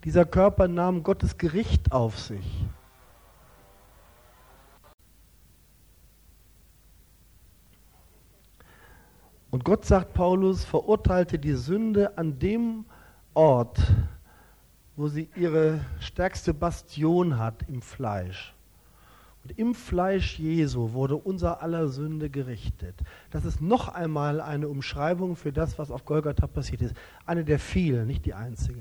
Dieser Körper nahm Gottes Gericht auf sich. Und Gott, sagt Paulus, verurteilte die Sünde an dem Ort, wo sie ihre stärkste Bastion hat, im Fleisch. Und im Fleisch Jesu wurde unser aller Sünde gerichtet. Das ist noch einmal eine Umschreibung für das, was auf Golgatha passiert ist. Eine der vielen, nicht die einzige.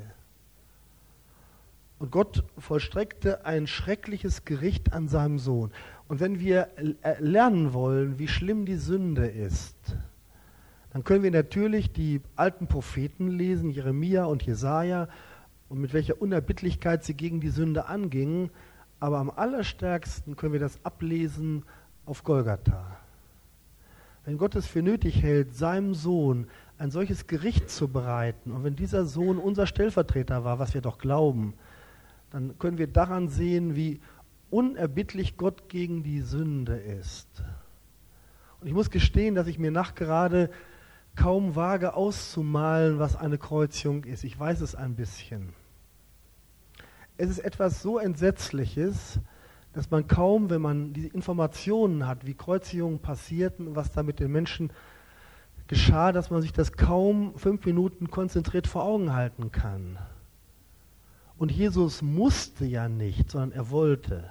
Und Gott vollstreckte ein schreckliches Gericht an seinem Sohn. Und wenn wir lernen wollen, wie schlimm die Sünde ist, dann können wir natürlich die alten Propheten lesen, Jeremia und Jesaja, und mit welcher Unerbittlichkeit sie gegen die Sünde angingen. Aber am allerstärksten können wir das ablesen auf Golgatha. Wenn Gott es für nötig hält, seinem Sohn ein solches Gericht zu bereiten, und wenn dieser Sohn unser Stellvertreter war, was wir doch glauben, dann können wir daran sehen, wie unerbittlich Gott gegen die Sünde ist. Und ich muss gestehen, dass ich mir nachgerade kaum wage auszumalen, was eine Kreuzigung ist. Ich weiß es ein bisschen. Es ist etwas so Entsetzliches, dass man kaum, wenn man die Informationen hat, wie Kreuzigungen passierten und was da mit den Menschen geschah, dass man sich das kaum 5 Minuten konzentriert vor Augen halten kann. Und Jesus musste ja nicht, sondern er wollte.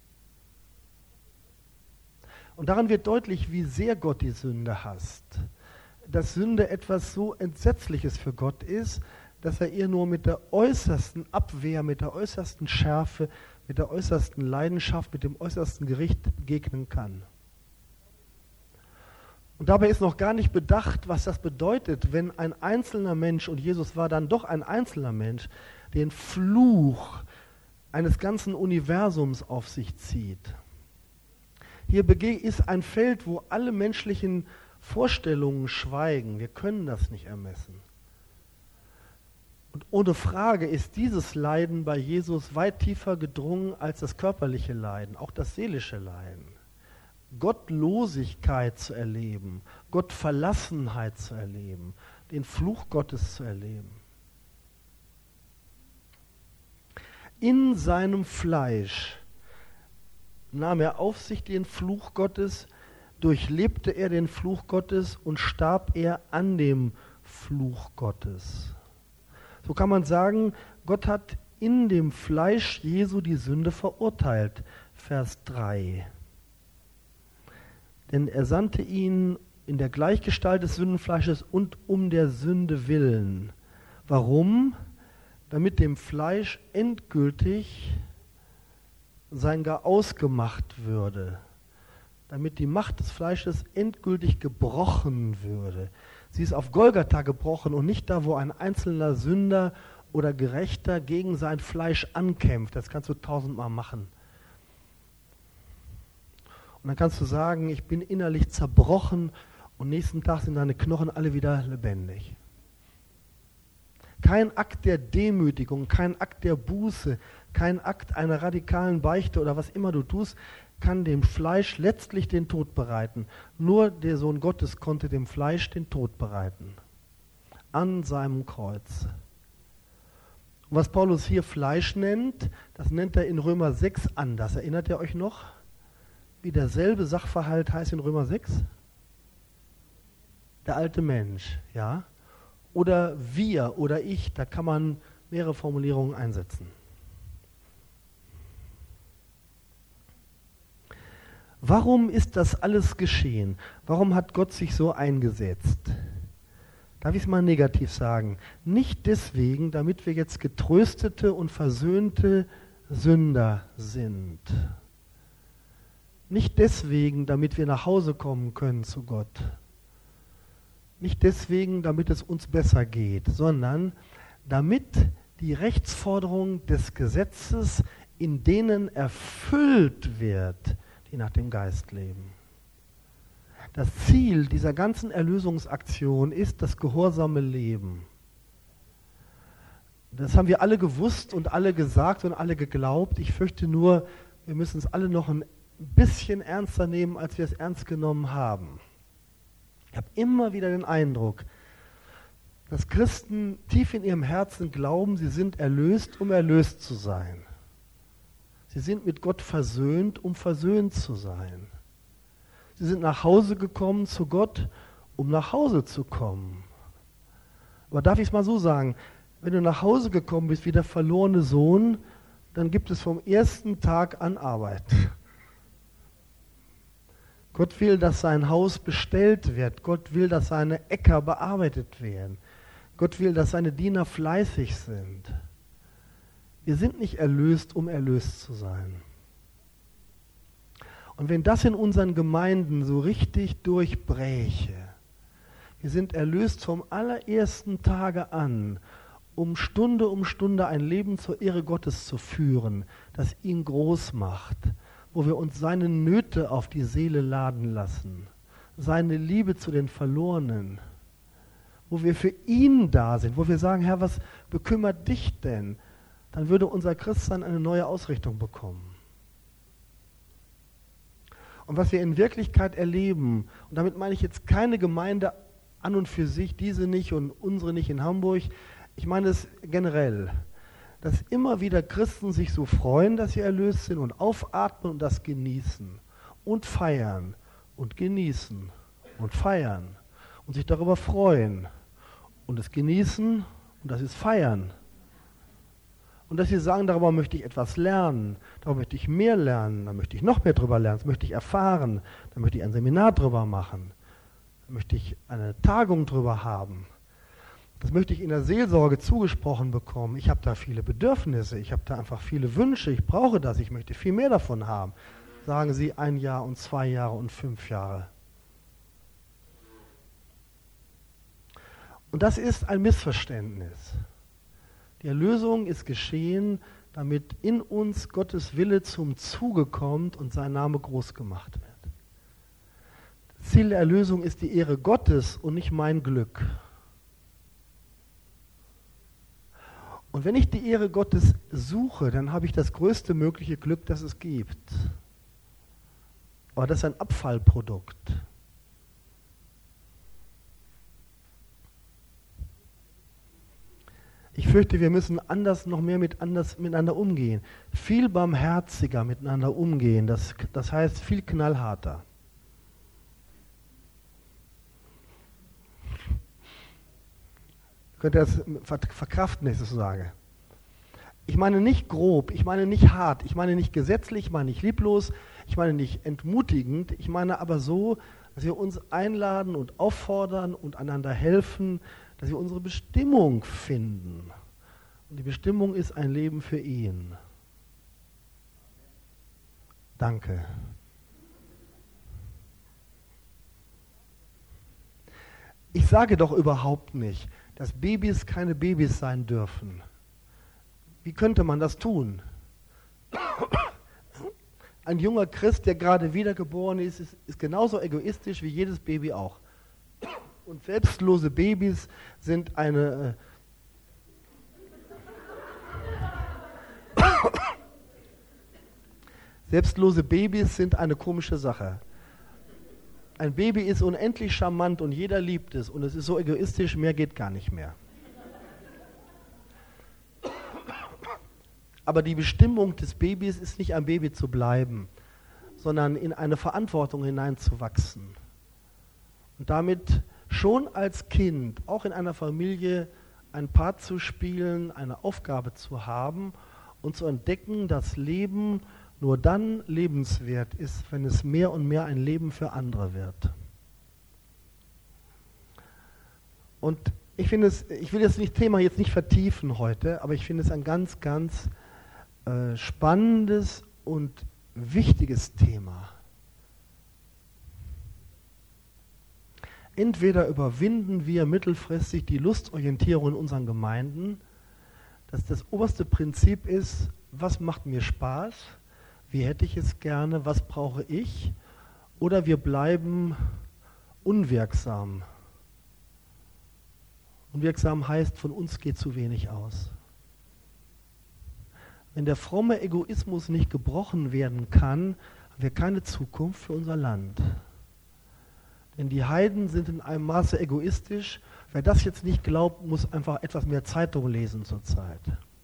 Und daran wird deutlich, wie sehr Gott die Sünde hasst. Dass Sünde etwas so Entsetzliches für Gott ist, dass er ihr nur mit der äußersten Abwehr, mit der äußersten Schärfe, mit der äußersten Leidenschaft, mit dem äußersten Gericht begegnen kann. Und dabei ist noch gar nicht bedacht, was das bedeutet, wenn ein einzelner Mensch, und Jesus war dann doch ein einzelner Mensch, den Fluch eines ganzen Universums auf sich zieht. Hier ist ein Feld, wo alle menschlichen Vorstellungen schweigen. Wir können das nicht ermessen. Und ohne Frage ist dieses Leiden bei Jesus weit tiefer gedrungen als das körperliche Leiden, auch das seelische Leiden. Gottlosigkeit zu erleben, Gottverlassenheit zu erleben, den Fluch Gottes zu erleben. In seinem Fleisch nahm er auf sich den Fluch Gottes, durchlebte er den Fluch Gottes und starb er an dem Fluch Gottes. So kann man sagen, Gott hat in dem Fleisch Jesu die Sünde verurteilt. Vers 3. Denn er sandte ihn in der Gleichgestalt des Sündenfleisches und um der Sünde willen. Warum? Damit dem Fleisch endgültig sein Gar ausgemacht würde. Damit die Macht des Fleisches endgültig gebrochen würde. Sie ist auf Golgatha gebrochen und nicht da, wo ein einzelner Sünder oder Gerechter gegen sein Fleisch ankämpft. Das kannst du 1000-mal machen. Und dann kannst du sagen, ich bin innerlich zerbrochen und nächsten Tag sind deine Knochen alle wieder lebendig. Kein Akt der Demütigung, kein Akt der Buße, kein Akt einer radikalen Beichte oder was immer du tust, kann dem Fleisch letztlich den Tod bereiten. Nur der Sohn Gottes konnte dem Fleisch den Tod bereiten. An seinem Kreuz. Und was Paulus hier Fleisch nennt, das nennt er in Römer 6 anders. Erinnert ihr euch noch, wie derselbe Sachverhalt heißt in Römer 6? Der alte Mensch, ja? Oder wir oder ich, da kann man mehrere Formulierungen einsetzen. Warum ist das alles geschehen? Warum hat Gott sich so eingesetzt? Darf ich es mal negativ sagen? Nicht deswegen, damit wir jetzt getröstete und versöhnte Sünder sind. Nicht deswegen, damit wir nach Hause kommen können zu Gott. Nicht deswegen, damit es uns besser geht, sondern damit die Rechtsforderung des Gesetzes in denen erfüllt wird, die nach dem Geist leben. Das Ziel dieser ganzen Erlösungsaktion ist das gehorsame Leben. Das haben wir alle gewusst und alle gesagt und alle geglaubt. Ich fürchte nur, wir müssen es alle noch ein bisschen ernster nehmen, als wir es ernst genommen haben. Ich habe immer wieder den Eindruck, dass Christen tief in ihrem Herzen glauben, sie sind erlöst, um erlöst zu sein. Sie sind mit Gott versöhnt, um versöhnt zu sein. Sie sind nach Hause gekommen zu Gott, um nach Hause zu kommen. Aber darf ich es mal so sagen, wenn du nach Hause gekommen bist wie der verlorene Sohn, dann gibt es vom ersten Tag an Arbeit. Gott will, dass sein Haus bestellt wird. Gott will, dass seine Äcker bearbeitet werden. Gott will, dass seine Diener fleißig sind. Wir sind nicht erlöst, um erlöst zu sein. Und wenn das in unseren Gemeinden so richtig durchbräche, wir sind erlöst vom allerersten Tage an, um Stunde ein Leben zur Ehre Gottes zu führen, das ihn groß macht, wo wir uns seine Nöte auf die Seele laden lassen, seine Liebe zu den Verlorenen, wo wir für ihn da sind, wo wir sagen, Herr, was bekümmert dich denn? Dann würde unser Christsein eine neue Ausrichtung bekommen. Und was wir in Wirklichkeit erleben, und damit meine ich jetzt keine Gemeinde an und für sich, diese nicht und unsere nicht in Hamburg, ich meine es generell, dass immer wieder Christen sich so freuen, dass sie erlöst sind und aufatmen und das genießen und feiern und genießen und feiern und sich darüber freuen und es genießen und das ist feiern. Und dass sie sagen, darüber möchte ich etwas lernen, darüber möchte ich mehr lernen, da möchte ich noch mehr drüber lernen, das möchte ich erfahren, da möchte ich ein Seminar drüber machen, da möchte ich eine Tagung drüber haben. Das möchte ich in der Seelsorge zugesprochen bekommen. Ich habe da viele Bedürfnisse, ich habe da einfach viele Wünsche, ich brauche das, ich möchte viel mehr davon haben. Sagen Sie 1 Jahr und 2 Jahre und 5 Jahre. Und das ist ein Missverständnis. Die Erlösung ist geschehen, damit in uns Gottes Wille zum Zuge kommt und sein Name groß gemacht wird. Das Ziel der Erlösung ist die Ehre Gottes und nicht mein Glück. Und wenn ich die Ehre Gottes suche, dann habe ich das größte mögliche Glück, das es gibt. Aber das ist ein Abfallprodukt. Ich fürchte, wir müssen noch mehr miteinander umgehen. Viel barmherziger miteinander umgehen. Das heißt, viel knallharter. Könnt ihr das verkraften, wenn ich das so sage? Ich meine nicht grob, ich meine nicht hart, ich meine nicht gesetzlich, ich meine nicht lieblos, ich meine nicht entmutigend, ich meine aber so, dass wir uns einladen und auffordern und einander helfen, dass wir unsere Bestimmung finden. Und die Bestimmung ist ein Leben für ihn. Danke. Ich sage doch überhaupt nicht, dass Babys keine Babys sein dürfen. Wie könnte man das tun? Ein junger Christ, der gerade wiedergeboren ist, ist genauso egoistisch wie jedes Baby auch. Und selbstlose Babys sind eine komische Sache. Ein Baby ist unendlich charmant und jeder liebt es und es ist so egoistisch, mehr geht gar nicht mehr. Aber die Bestimmung des Babys ist nicht ein Baby zu bleiben, sondern in eine Verantwortung hineinzuwachsen. Und damit schon als Kind, auch in einer Familie, einen Part zu spielen, eine Aufgabe zu haben und zu entdecken, dass Leben nur dann lebenswert ist, wenn es mehr und mehr ein Leben für andere wird. Und ich finde es, ich will das Thema jetzt nicht vertiefen heute, aber ich finde es ein ganz, ganz spannendes und wichtiges Thema. Entweder überwinden wir mittelfristig die Lustorientierung in unseren Gemeinden, dass das oberste Prinzip ist, was macht mir Spaß, wie hätte ich es gerne, was brauche ich, oder wir bleiben unwirksam. Unwirksam heißt, von uns geht zu wenig aus. Wenn der fromme Egoismus nicht gebrochen werden kann, haben wir keine Zukunft für unser Land. Denn die Heiden sind in einem Maße egoistisch, Wer das jetzt nicht glaubt, muss einfach etwas mehr Zeitung lesen zurzeit.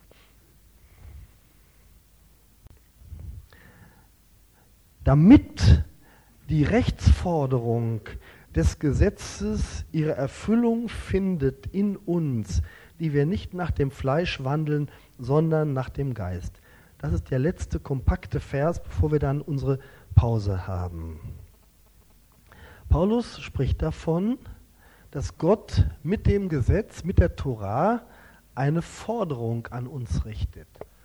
Damit die Rechtsforderung des Gesetzes ihre Erfüllung findet in uns, die wir nicht nach dem Fleisch wandeln, sondern nach dem Geist. Das ist der letzte kompakte Vers, bevor wir dann unsere Pause haben. Paulus spricht davon, dass Gott mit dem Gesetz, mit der Tora, eine Forderung an uns richtet.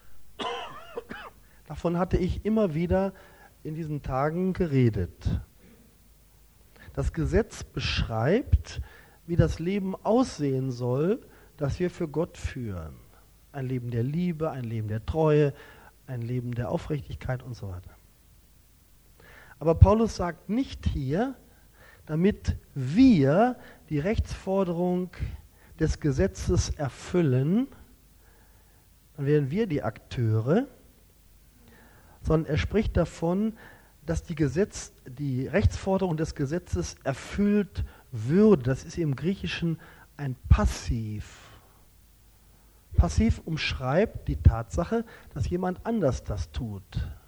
Davon hatte ich immer wieder in diesen Tagen geredet. Das Gesetz beschreibt, wie das Leben aussehen soll, das wir für Gott führen. Ein Leben der Liebe, ein Leben der Treue, ein Leben der Aufrichtigkeit und so weiter. Aber Paulus sagt nicht hier, damit wir die Rechtsforderung des Gesetzes erfüllen, dann wären wir die Akteure, sondern er spricht davon, dass die Rechtsforderung des Gesetzes erfüllt würde. Das ist im Griechischen ein Passiv. Passiv umschreibt die Tatsache, dass jemand anders das tut.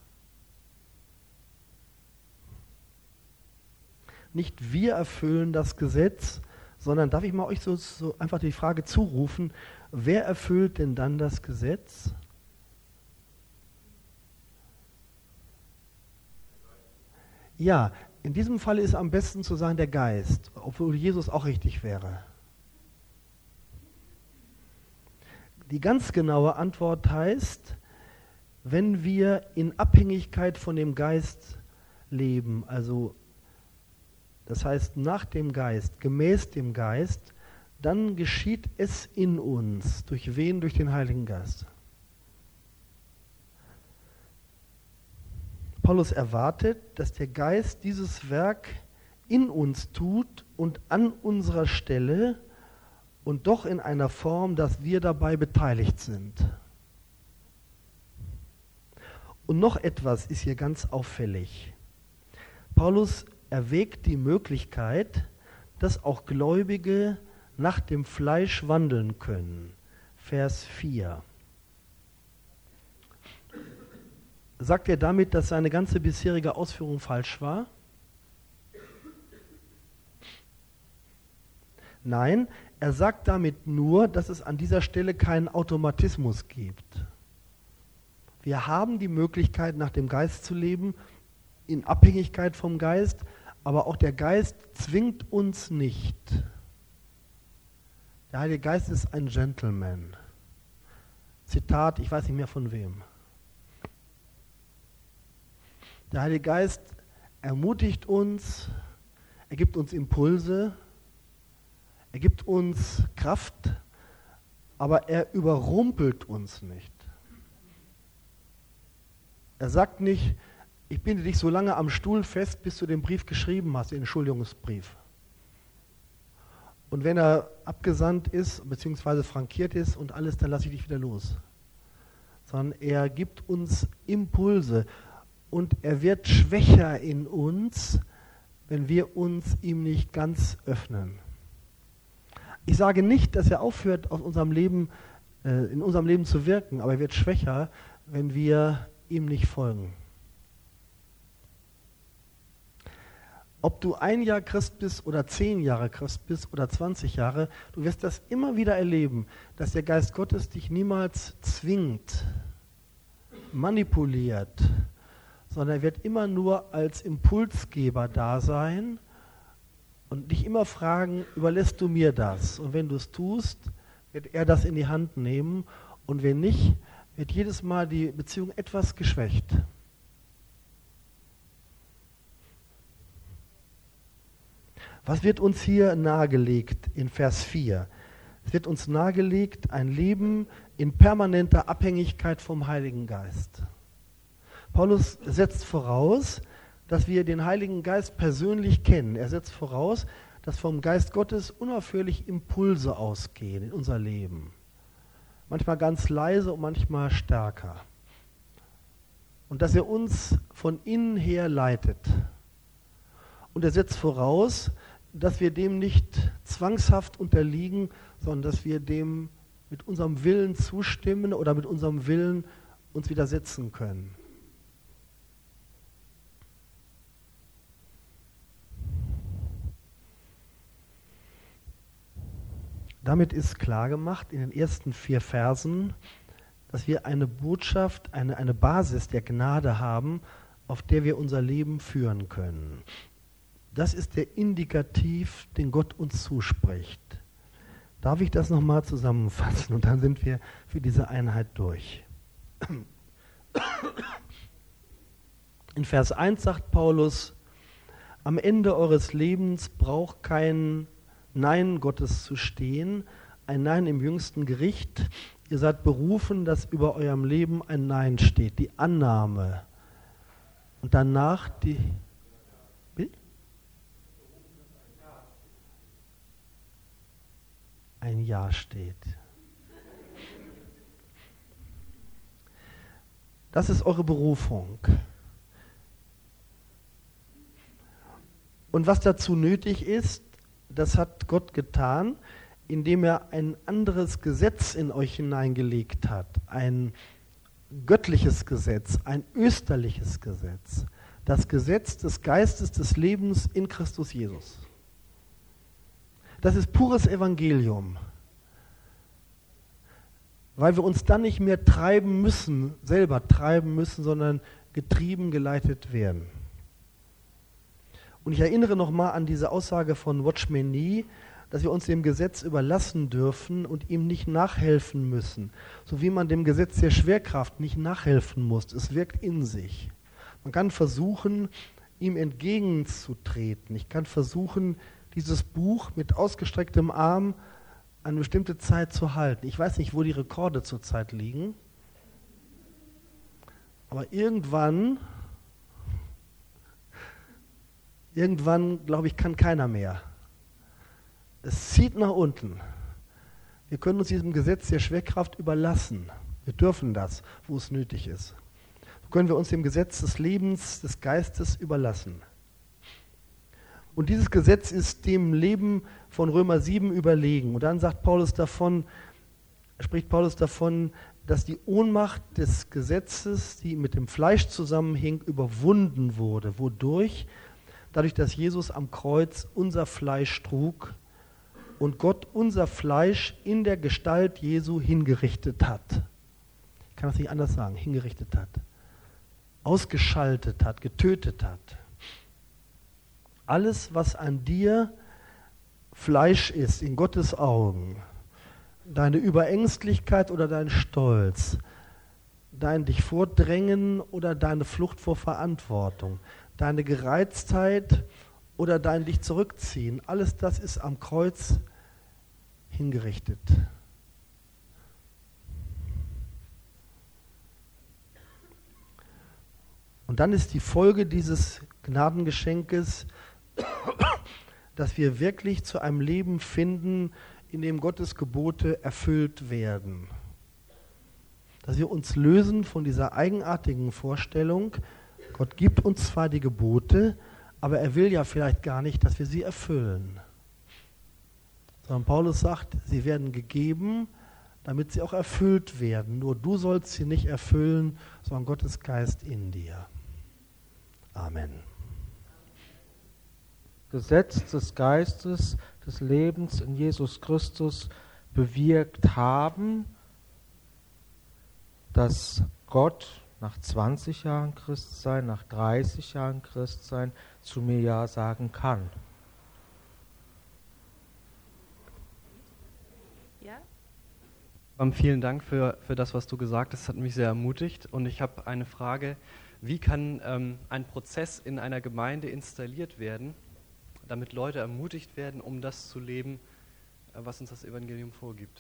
Nicht wir erfüllen das Gesetz, sondern darf ich mal euch so einfach die Frage zurufen, wer erfüllt denn dann das Gesetz? Ja, in diesem Fall ist am besten zu sagen der Geist, obwohl Jesus auch richtig wäre. Die ganz genaue Antwort heißt, wenn wir in Abhängigkeit von dem Geist leben, also das heißt nach dem Geist, gemäß dem Geist, dann geschieht es in uns. Durch wen? Durch den Heiligen Geist. Paulus erwartet, dass der Geist dieses Werk in uns tut und an unserer Stelle und doch in einer Form, dass wir dabei beteiligt sind. Und noch etwas ist hier ganz auffällig. Paulus erwägt die Möglichkeit, dass auch Gläubige nach dem Fleisch wandeln können. Vers 4. Sagt er damit, dass seine ganze bisherige Ausführung falsch war? Nein, er sagt damit nur, dass es an dieser Stelle keinen Automatismus gibt. Wir haben die Möglichkeit, nach dem Geist zu leben, in Abhängigkeit vom Geist, aber auch der Geist zwingt uns nicht. Der Heilige Geist ist ein Gentleman. Zitat, ich weiß nicht mehr von wem. Der Heilige Geist ermutigt uns, er gibt uns Impulse, er gibt uns Kraft, aber er überrumpelt uns nicht. Er sagt nicht, ich binde dich so lange am Stuhl fest, bis du den Brief geschrieben hast, den Entschuldigungsbrief. Und wenn er abgesandt ist, beziehungsweise frankiert ist und alles, dann lasse ich dich wieder los. Sondern er gibt uns Impulse und er wird schwächer in uns, wenn wir uns ihm nicht ganz öffnen. Ich sage nicht, dass er aufhört, in unserem Leben zu wirken, aber er wird schwächer, wenn wir ihm nicht folgen. Ob du 1 Jahr Christ bist oder 10 Jahre Christ bist oder 20 Jahre, du wirst das immer wieder erleben, dass der Geist Gottes dich niemals zwingt, manipuliert, sondern er wird immer nur als Impulsgeber da sein und dich immer fragen, überlässt du mir das? Und wenn du es tust, wird er das in die Hand nehmen und wenn nicht, wird jedes Mal die Beziehung etwas geschwächt. Was wird uns hier nahegelegt in Vers 4? Es wird uns nahegelegt, ein Leben in permanenter Abhängigkeit vom Heiligen Geist. Paulus setzt voraus, dass wir den Heiligen Geist persönlich kennen. Er setzt voraus, dass vom Geist Gottes unaufhörlich Impulse ausgehen in unser Leben. Manchmal ganz leise und manchmal stärker. Und dass er uns von innen her leitet. Und er setzt voraus, dass wir dem nicht zwangshaft unterliegen, sondern dass wir dem mit unserem Willen zustimmen oder mit unserem Willen uns widersetzen können. Damit ist klar gemacht in den ersten 4 Versen, dass wir eine Botschaft, eine Basis der Gnade haben, auf der wir unser Leben führen können. Das ist der Indikativ, den Gott uns zuspricht. Darf ich das nochmal zusammenfassen? Und dann sind wir für diese Einheit durch. In Vers 1 sagt Paulus, am Ende eures Lebens braucht kein Nein Gottes zu stehen, ein Nein im jüngsten Gericht. Ihr seid berufen, dass über eurem Leben ein Nein steht, die Annahme. Und danach die... Ein Ja steht. Das ist eure Berufung. Und was dazu nötig ist, das hat Gott getan, indem er ein anderes Gesetz in euch hineingelegt hat. Ein göttliches Gesetz, ein österliches Gesetz. Das Gesetz des Geistes des Lebens in Christus Jesus. Das ist pures Evangelium. Weil wir uns dann nicht mehr treiben müssen, selber treiben müssen, sondern getrieben, geleitet werden. Und ich erinnere nochmal an diese Aussage von Watchman Nee, dass wir uns dem Gesetz überlassen dürfen und ihm nicht nachhelfen müssen. So wie man dem Gesetz der Schwerkraft nicht nachhelfen muss. Es wirkt in sich. Man kann versuchen, ihm entgegenzutreten. Ich kann versuchen, dieses Buch mit ausgestrecktem Arm eine bestimmte Zeit zu halten. Ich weiß nicht, wo die Rekorde zurzeit liegen. Aber irgendwann, glaube ich, kann keiner mehr. Es zieht nach unten. Wir können uns diesem Gesetz der Schwerkraft überlassen. Wir dürfen das, wo es nötig ist. So können wir uns dem Gesetz des Lebens, des Geistes überlassen. Und dieses Gesetz ist dem Leben von Römer 7 überlegen. Und dann spricht Paulus davon, dass die Ohnmacht des Gesetzes, die mit dem Fleisch zusammenhing, überwunden wurde. Wodurch? Dadurch, dass Jesus am Kreuz unser Fleisch trug und Gott unser Fleisch in der Gestalt Jesu hingerichtet hat. Ich kann das nicht anders sagen, hingerichtet hat. Ausgeschaltet hat, getötet hat. Alles, was an dir Fleisch ist, in Gottes Augen, deine Überängstlichkeit oder dein Stolz, dein dich vordrängen oder deine Flucht vor Verantwortung, deine Gereiztheit oder dein dich zurückziehen, alles das ist am Kreuz hingerichtet. Und dann ist die Folge dieses Gnadengeschenkes, dass wir wirklich zu einem Leben finden, in dem Gottes Gebote erfüllt werden. Dass wir uns lösen von dieser eigenartigen Vorstellung, Gott gibt uns zwar die Gebote, aber er will ja vielleicht gar nicht, dass wir sie erfüllen. Sondern Paulus sagt, sie werden gegeben, damit sie auch erfüllt werden. Nur du sollst sie nicht erfüllen, sondern Gottes Geist in dir. Amen. Gesetz des Geistes, des Lebens in Jesus Christus bewirkt haben, dass Gott nach 20 Jahren Christsein, nach 30 Jahren Christsein zu mir Ja sagen kann. Ja? Vielen Dank für das, was du gesagt hast. Das hat mich sehr ermutigt. Und ich habe eine Frage. Wie kann ein Prozess in einer Gemeinde installiert werden, damit Leute ermutigt werden, um das zu leben, was uns das Evangelium vorgibt?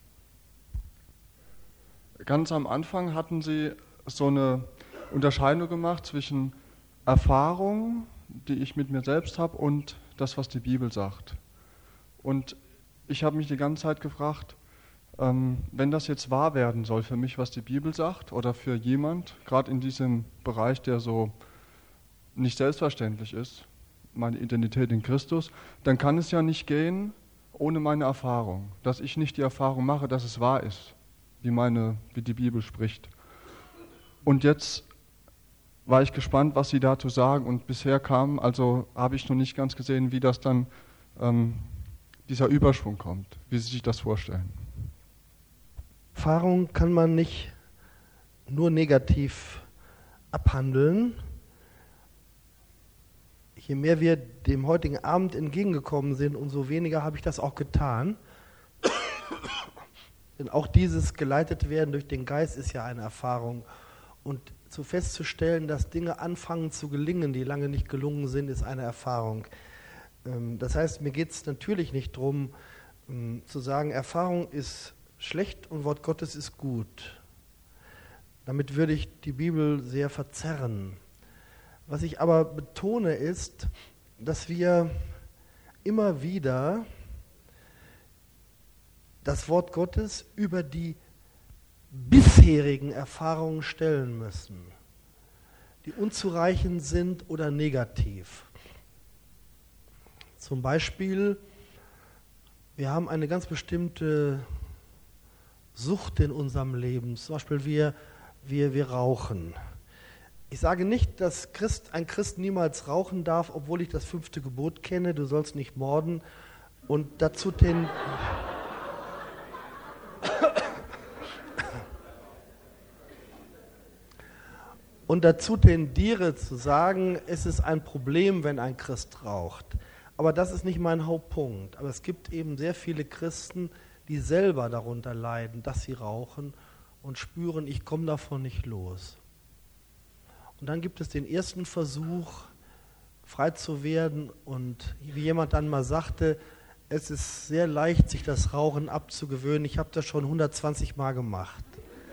Ganz am Anfang hatten sie so eine Unterscheidung gemacht zwischen Erfahrung, die ich mit mir selbst habe, und das, was die Bibel sagt. Und ich habe mich die ganze Zeit gefragt, wenn das jetzt wahr werden soll für mich, was die Bibel sagt, oder für jemand, gerade in diesem Bereich, der so nicht selbstverständlich ist, meine Identität in Christus, dann kann es ja nicht gehen ohne meine Erfahrung. Dass ich nicht die Erfahrung mache, dass es wahr ist, wie die Bibel spricht. Und jetzt war ich gespannt, was Sie dazu sagen. Und bisher habe ich noch nicht ganz gesehen, wie das dann, dieser Überschwung kommt, wie Sie sich das vorstellen. Erfahrung kann man nicht nur negativ abhandeln. Je mehr wir dem heutigen Abend entgegengekommen sind, umso weniger habe ich das auch getan. Denn auch dieses geleitet werden durch den Geist ist ja eine Erfahrung. Und festzustellen, dass Dinge anfangen zu gelingen, die lange nicht gelungen sind, ist eine Erfahrung. Das heißt, mir geht es natürlich nicht darum, zu sagen, Erfahrung ist schlecht und Wort Gottes ist gut. Damit würde ich die Bibel sehr verzerren. Was ich aber betone ist, dass wir immer wieder das Wort Gottes über die bisherigen Erfahrungen stellen müssen, die unzureichend sind oder negativ. Zum Beispiel, wir haben eine ganz bestimmte Sucht in unserem Leben. Zum Beispiel wir rauchen. Ich sage nicht, dass ein Christ niemals rauchen darf, obwohl ich das 5. Gebot kenne, du sollst nicht morden, und dazu tendiere zu sagen, es ist ein Problem, wenn ein Christ raucht. Aber das ist nicht mein Hauptpunkt. Aber es gibt eben sehr viele Christen, die selber darunter leiden, dass sie rauchen und spüren, ich komme davon nicht los. Und dann gibt es den ersten Versuch, frei zu werden. Und wie jemand dann mal sagte, es ist sehr leicht, sich das Rauchen abzugewöhnen. Ich habe das schon 120 Mal gemacht.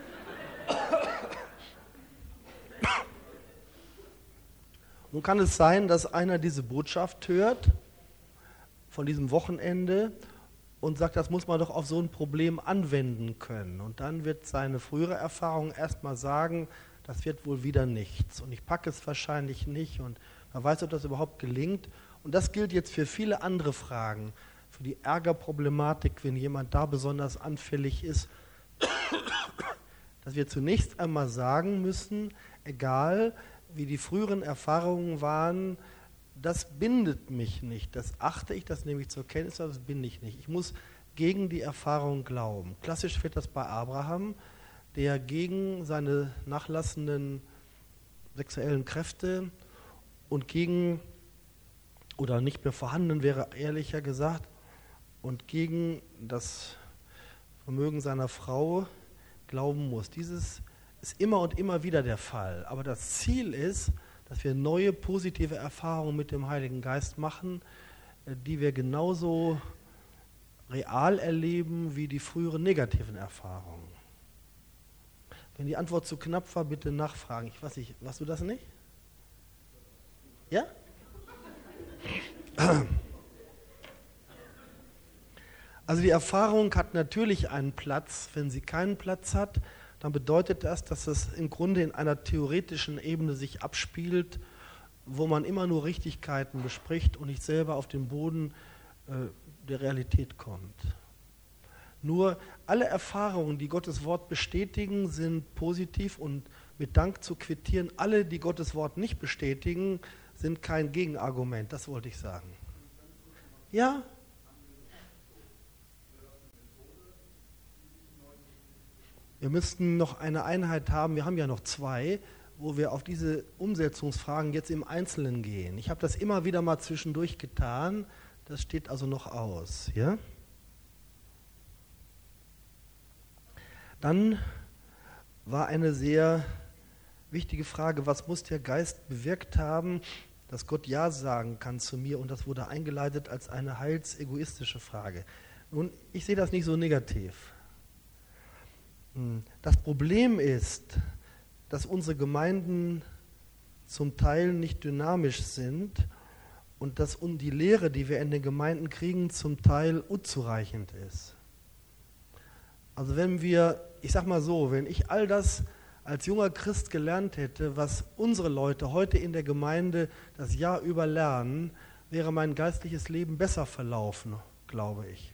Nun kann es sein, dass einer diese Botschaft hört von diesem Wochenende und sagt, das muss man doch auf so ein Problem anwenden können. Und dann wird seine frühere Erfahrung erstmal sagen, das wird wohl wieder nichts und ich packe es wahrscheinlich nicht und man weiß, ob das überhaupt gelingt. Und das gilt jetzt für viele andere Fragen, für die Ärgerproblematik, wenn jemand da besonders anfällig ist, dass wir zunächst einmal sagen müssen, egal wie die früheren Erfahrungen waren, das bindet mich nicht, das achte ich, das nehme ich zur Kenntnis, das binde ich nicht. Ich muss gegen die Erfahrung glauben. Klassisch wird das bei Abraham, der gegen seine nachlassenden sexuellen Kräfte und gegen, oder nicht mehr vorhanden wäre ehrlicher gesagt, und gegen das Vermögen seiner Frau glauben muss. Dieses ist immer und immer wieder der Fall. Aber das Ziel ist, dass wir neue positive Erfahrungen mit dem Heiligen Geist machen, die wir genauso real erleben wie die früheren negativen Erfahrungen. Wenn die Antwort zu knapp war, bitte nachfragen. Ich weiß nicht, warst du das nicht? Ja? Also die Erfahrung hat natürlich einen Platz. Wenn sie keinen Platz hat, dann bedeutet das, dass es im Grunde in einer theoretischen Ebene sich abspielt, wo man immer nur Richtigkeiten bespricht und nicht selber auf den Boden der Realität kommt. Nur alle Erfahrungen, die Gottes Wort bestätigen, sind positiv und mit Dank zu quittieren. Alle, die Gottes Wort nicht bestätigen, sind kein Gegenargument. Das wollte ich sagen. Ja? Wir müssten noch eine Einheit haben, wir haben ja noch 2, wo wir auf diese Umsetzungsfragen jetzt im Einzelnen gehen. Ich habe das immer wieder mal zwischendurch getan, das steht also noch aus. Ja? Dann war eine sehr wichtige Frage, was muss der Geist bewirkt haben, dass Gott Ja sagen kann zu mir, und das wurde eingeleitet als eine heilsegoistische Frage. Nun, ich sehe das nicht so negativ. Das Problem ist, dass unsere Gemeinden zum Teil nicht dynamisch sind und dass die Lehre, die wir in den Gemeinden kriegen, zum Teil unzureichend ist. Also ich sag mal so, wenn ich all das als junger Christ gelernt hätte, was unsere Leute heute in der Gemeinde das Jahr über lernen, wäre mein geistliches Leben besser verlaufen, glaube ich.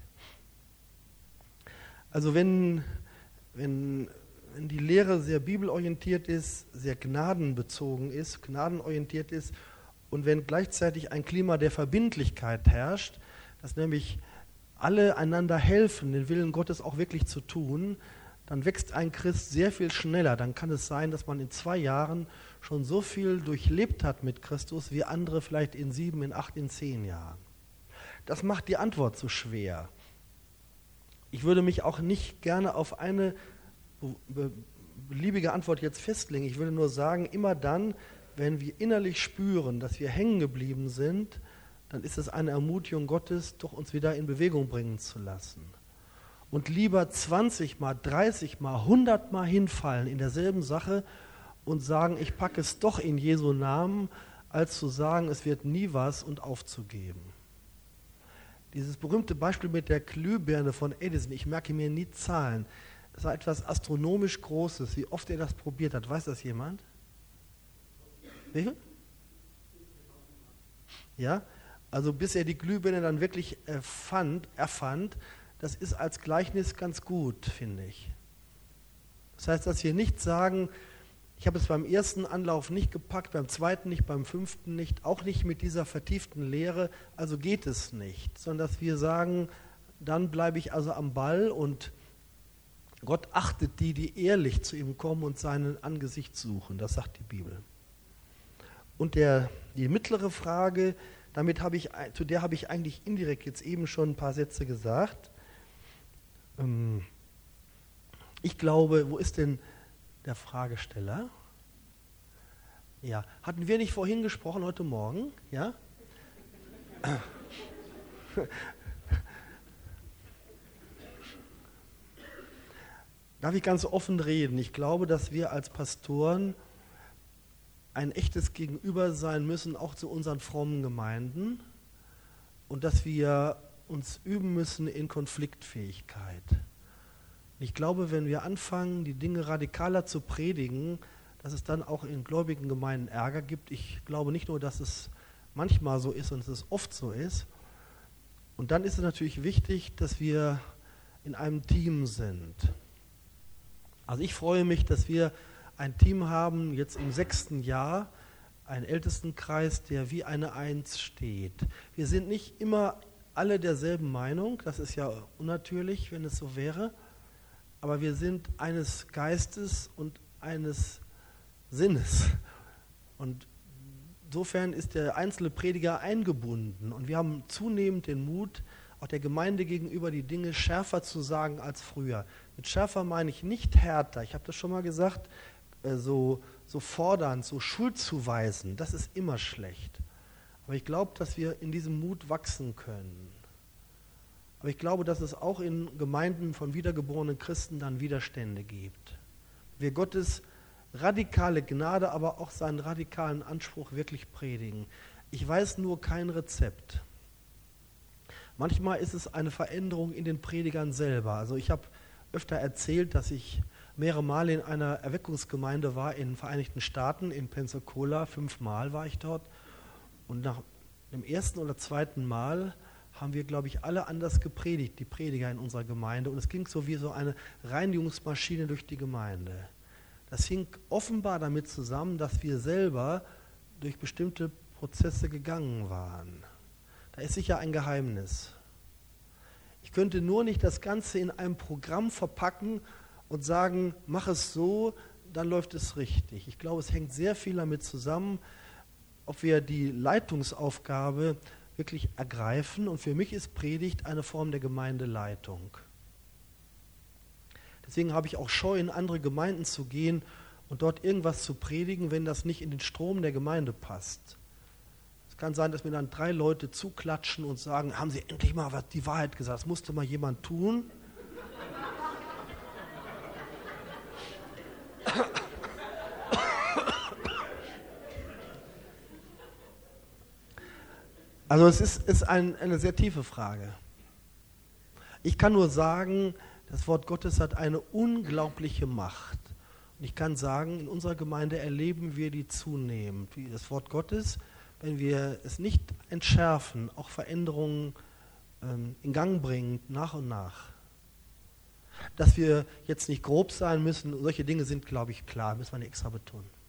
Also wenn die Lehre sehr bibelorientiert ist, sehr gnadenbezogen ist, gnadenorientiert ist und wenn gleichzeitig ein Klima der Verbindlichkeit herrscht, dass nämlich alle einander helfen, den Willen Gottes auch wirklich zu tun, dann wächst ein Christ sehr viel schneller. Dann kann es sein, dass man in 2 Jahren schon so viel durchlebt hat mit Christus, wie andere vielleicht in 7, in 8, in 10 Jahren. Das macht die Antwort so schwer. Ich würde mich auch nicht gerne auf eine beliebige Antwort jetzt festlegen. Ich würde nur sagen, immer dann, wenn wir innerlich spüren, dass wir hängen geblieben sind, dann ist es eine Ermutigung Gottes, doch uns wieder in Bewegung bringen zu lassen. Und lieber 20 Mal, 30 Mal, 100 Mal hinfallen in derselben Sache und sagen, ich packe es doch in Jesu Namen, als zu sagen, es wird nie was und aufzugeben. Dieses berühmte Beispiel mit der Glühbirne von Edison, ich merke mir nie Zahlen, das war etwas astronomisch Großes, wie oft er das probiert hat. Weiß das jemand? Wie viel? Ja, also bis er die Glühbirne dann wirklich erfand, das ist als Gleichnis ganz gut, finde ich. Das heißt, dass wir nicht sagen, ich habe es beim ersten Anlauf nicht gepackt, beim zweiten nicht, beim fünften nicht, auch nicht mit dieser vertieften Lehre, also geht es nicht, sondern dass wir sagen, dann bleibe ich also am Ball und Gott achtet die, die ehrlich zu ihm kommen und sein Angesicht suchen, das sagt die Bibel. Und die mittlere Frage, zu der habe ich eigentlich indirekt jetzt eben schon ein paar Sätze gesagt. Ich glaube, wo ist denn der Fragesteller? Ja, hatten wir nicht vorhin gesprochen heute Morgen? Ja? Darf ich ganz offen reden? Ich glaube, dass wir als Pastoren ein echtes Gegenüber sein müssen, auch zu unseren frommen Gemeinden, und dass wir uns üben müssen in Konfliktfähigkeit. Ich glaube, wenn wir anfangen, die Dinge radikaler zu predigen, dass es dann auch in gläubigen Gemeinden Ärger gibt. Ich glaube nicht nur, dass es manchmal so ist und dass es oft so ist. Und dann ist es natürlich wichtig, dass wir in einem Team sind. Also ich freue mich, dass wir ein Team haben, jetzt im 6. Jahr, einen Ältestenkreis, der wie eine Eins steht. Wir sind nicht immer alle derselben Meinung, das ist ja unnatürlich, wenn es so wäre, aber wir sind eines Geistes und eines Sinnes. Und insofern ist der einzelne Prediger eingebunden und wir haben zunehmend den Mut, auch der Gemeinde gegenüber die Dinge schärfer zu sagen als früher. Mit schärfer meine ich nicht härter, ich habe das schon mal gesagt, so fordernd, so schuldzuweisen, das ist immer schlecht. Aber ich glaube, dass wir in diesem Mut wachsen können. Aber ich glaube, dass es auch in Gemeinden von wiedergeborenen Christen dann Widerstände gibt. Wir Gottes radikale Gnade, aber auch seinen radikalen Anspruch wirklich predigen. Ich weiß nur kein Rezept. Manchmal ist es eine Veränderung in den Predigern selber. Also ich habe öfter erzählt, dass ich mehrere Male in einer Erweckungsgemeinde war in den Vereinigten Staaten, in Pensacola, 5 Mal war ich dort. Und nach dem 1. oder 2. Mal haben wir, glaube ich, alle anders gepredigt, die Prediger in unserer Gemeinde. Und es ging so wie so eine Reinigungsmaschine durch die Gemeinde. Das hing offenbar damit zusammen, dass wir selber durch bestimmte Prozesse gegangen waren. Da ist sicher ein Geheimnis. Ich könnte nur nicht das Ganze in einem Programm verpacken und sagen, mach es so, dann läuft es richtig. Ich glaube, es hängt sehr viel damit zusammen, ob wir die Leitungsaufgabe wirklich ergreifen. Und für mich ist Predigt eine Form der Gemeindeleitung. Deswegen habe ich auch Scheu, in andere Gemeinden zu gehen und dort irgendwas zu predigen, wenn das nicht in den Strom der Gemeinde passt. Es kann sein, dass mir dann 3 Leute zuklatschen und sagen, haben Sie endlich mal die Wahrheit gesagt, das musste mal jemand tun. Also es ist eine sehr tiefe Frage. Ich kann nur sagen, das Wort Gottes hat eine unglaubliche Macht. Und ich kann sagen, in unserer Gemeinde erleben wir die zunehmend. Das Wort Gottes wenn wir es nicht entschärfen, auch Veränderungen in Gang bringen, nach und nach. Dass wir jetzt nicht grob sein müssen, solche Dinge sind, glaube ich, klar, müssen wir nicht extra betonen.